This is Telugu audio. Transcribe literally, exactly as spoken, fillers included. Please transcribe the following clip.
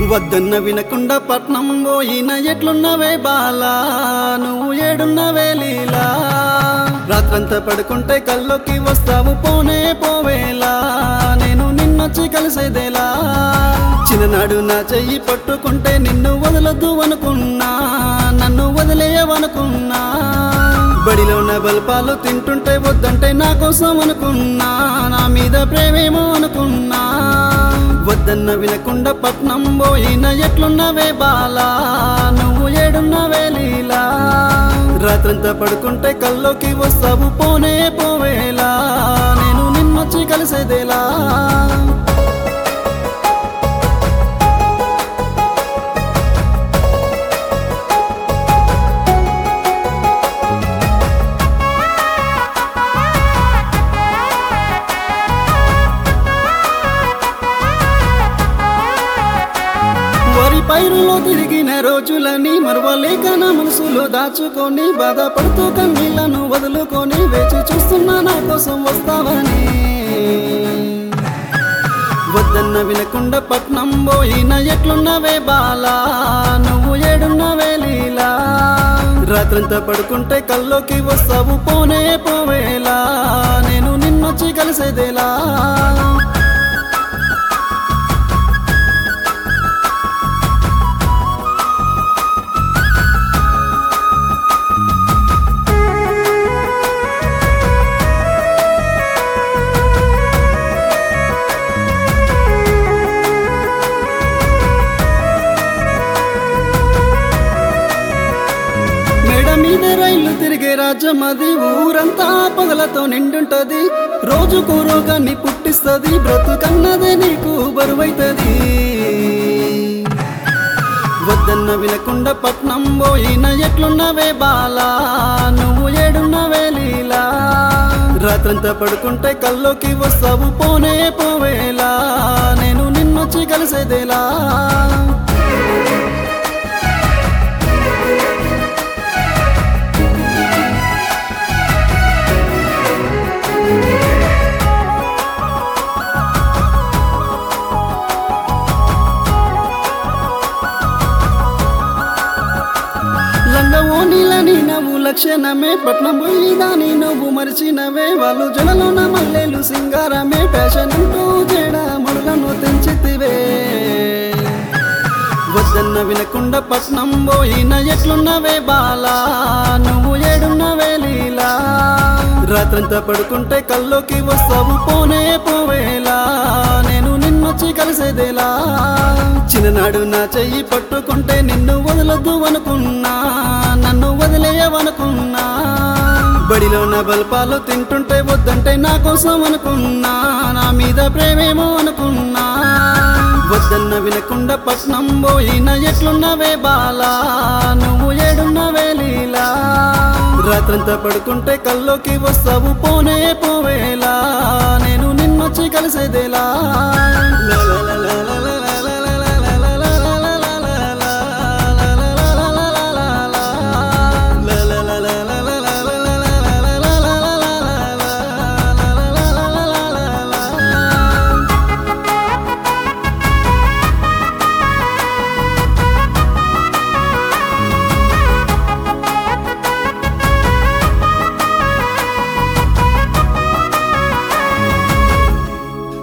వద్దన్న వినకుండా పట్నం పోయిన ఎట్లున్నవే బాలా నువ్వు ఏడున్నవే లీలా రాత్రంతా పడుకుంటే కల్లోకి వస్తావు పోనే పోవేలా నేను నిన్నొచ్చి కలిసేదేలా చిన్ననాడు నా చెయ్యి పట్టుకుంటే నిన్ను వదలొద్దు అనుకున్నా నన్ను వదిలేయవనుకున్నా బడిలో నా బల్పాలు తింటుంటే వద్దంటే నా కోసం అనుకున్నా నా మీద ప్రేమేమో అనుకున్నా వద్దన్న వినకుండా పట్నం పోయిన ఎట్లున్నవే బాలా నువ్వు ఏడున్నవే లీలా రాత్రంతా పడుకుంటే కల్లోకి వస్తావు పోనే పోవేలా నేను నిన్నొచ్చి కలిసేదేలా పైరులో తిరిగిన రోజులని మరవలేక నా మనసులో దాచుకొని బాధపడుతూ కన్నీళ్లను వదులుకొని వేచి చూస్తున్నా నా కోసం వస్తావని వద్దన్న వినకుండా పట్నం పోయిన ఎట్లున్నవే బాలా నువ్వు ఏడున్నవే లీలా రాత్రంతా పడుకుంటే కల్లోకి వస్తావు పోనే పోవేలా నేను నిన్నొచ్చి కలిసేదేలా మీద రైలు తిరిగే రాజ్యం అది ఊరంతా పగలతో నిండుంటది రోజుకు రోగాన్ని పుట్టిస్తది బ్రతుకన్నదే నీకు బరువైతది వద్దన్న వినకుండా పట్నం పోయిన ఎట్లున్నవే బాలా నువ్వు ఏడున్నవే లీలా రాత్రంతా పడుకుంటే కల్లోకి వస్తావు పోనే పోవేలా నేను నిన్నొచ్చి కలిసేదేలా లంగవోనిలని నవ్వు లక్షణమే పట్నం పోయి దాని నువ్వు మరిచినవే వాళ్ళు జడలోన మల్లెలు సింగారమే ఫ్యాషన్ అంటూ జడ ముడులను తెంచితివే వద్దన్న వినకుండా పట్నం పోయిన ఎట్లున్నవే బాలా నువ్వు ఏడున్నవే లీలా రాత్రంతా పడుకుంటే కల్లోకి వస్తావు పోనే పోవేలా నేను నిన్నొచ్చి కలిసేదేలా చిన్ననాడు నా చెయ్యి పట్టుకుంటే నిన్ను వదలొద్దు అనుకున్నా నన్ను వదిలేయవనుకున్నా బడిలో నా బల్పాలు తింటుంటే వద్దంటే నా కోసం అనుకున్నా నా మీద ప్రేమేమో అనుకున్నా వద్దన్న వినకుండా పట్నం పోయిన ఎట్లున్నవే బాలా నువ్వు ఏడున్నవే లీలా రాత్రంతా పడుకుంటే కల్లోకి వస్తావు పోనే పోవేలా నేను నిన్నొచ్చి కలిసేదేలా